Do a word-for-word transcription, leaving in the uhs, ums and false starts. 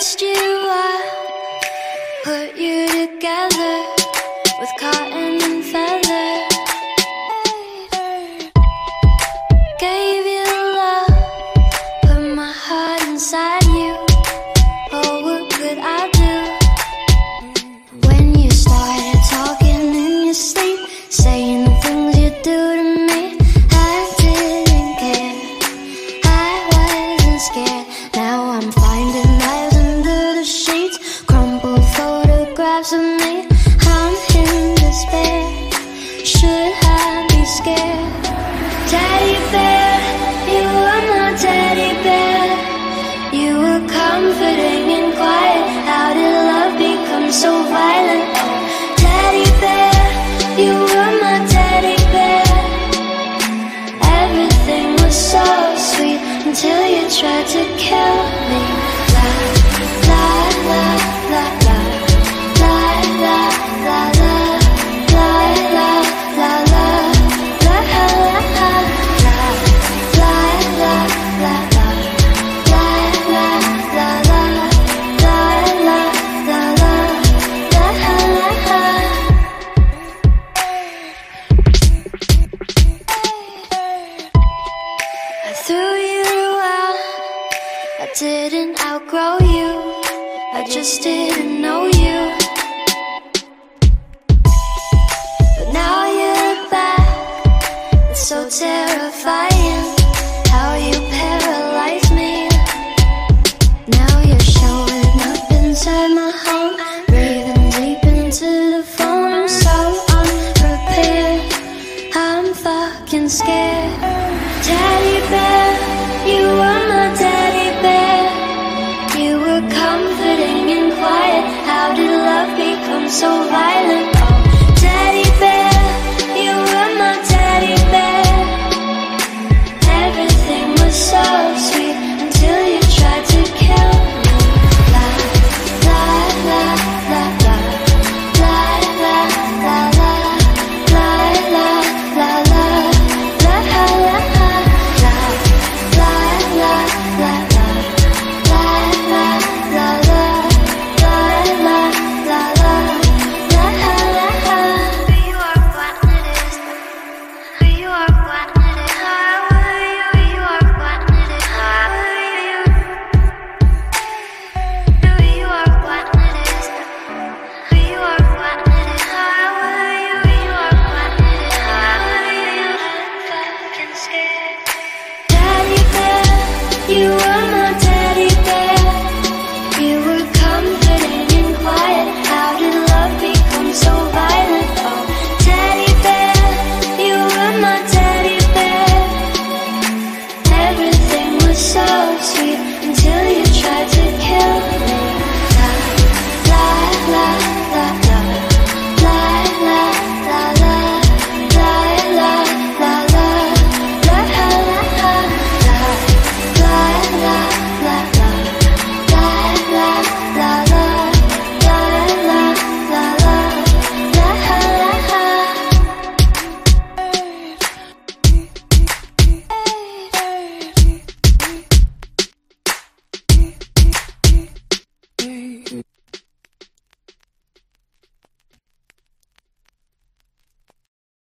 stitched you up, put you together with cotton and feather. Gave you love, put my heart inside you. Oh, what could I do? When you started talking in your sleep, saying the things you do to me, I didn't care, I wasn't scared. Now I'm finding lies under the sheets, crumpled photographs of me. I'm in despair, should I be scared? Teddy bear, you were my teddy bear. You were comforting and quiet. How did love become so violent? Oh, teddy bear, you were my teddy bear. Everything was so sweet until you tried to kill me. La, la, la, la, la. La, la, la, la. La, la, la, la. La, la, la, la. La, la, la, la. La, la, la, la. La, la, la, la. La, la, la. I threw you out, I didn't outgrow you, I just didn't know you. But now you're back, it's so terrifying how you paralyze me. Now you're showing up inside my home, breathing deep into the phone. I'm so unprepared, I'm fucking scared. Teddy bear, you were my teddy bear. You were comforting and quiet. How did love become so violent?